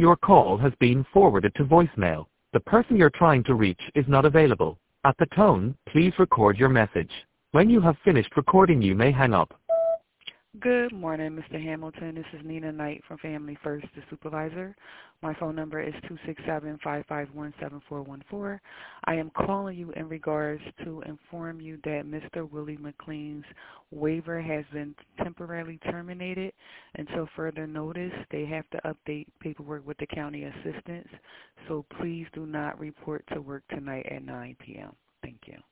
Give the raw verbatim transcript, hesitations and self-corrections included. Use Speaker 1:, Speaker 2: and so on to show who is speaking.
Speaker 1: Your call has been forwarded to voicemail. The person you're trying to reach is not available. At the tone, please record your message. When you have finished recording, you may hang up.
Speaker 2: Good morning, Mister Hamilton. This is Nina Knight from Family First, the supervisor. My phone number is two six seven, five five one, seven four one four. I am calling you in regards to inform you that Mister Willie McLean's waiver has been temporarily terminated. Until further notice, they have to update paperwork with the county assistants. So please do not report to work tonight at nine p m Thank you.